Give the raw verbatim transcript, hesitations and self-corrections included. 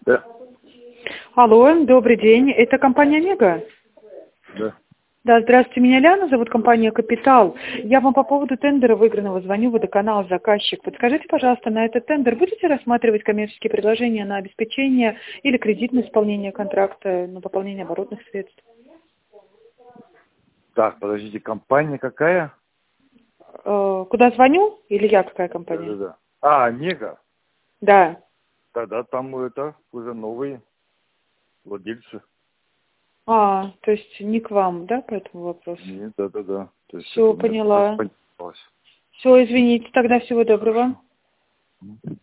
Да. Алло, добрый день. Это компания «Омега»? Да. Да, здравствуйте, меня Ляна, зовут компания «Капитал». Я вам по поводу тендера выигранного звоню, водоканал, заказчик. Подскажите, пожалуйста, на этот тендер будете рассматривать коммерческие предложения на обеспечение или кредитное исполнение контракта, на пополнение оборотных средств? Так, подождите, компания какая? Э, Куда звоню? Или я какая Да, компания? да, да. А, Омега. Да. Тогда там это уже новые владельцы. А, то есть не к вам, да, по этому вопросу? Нет, да, да, да. То есть это Все, у меня просто поняла. понялось. Все, извините, тогда всего доброго. Хорошо.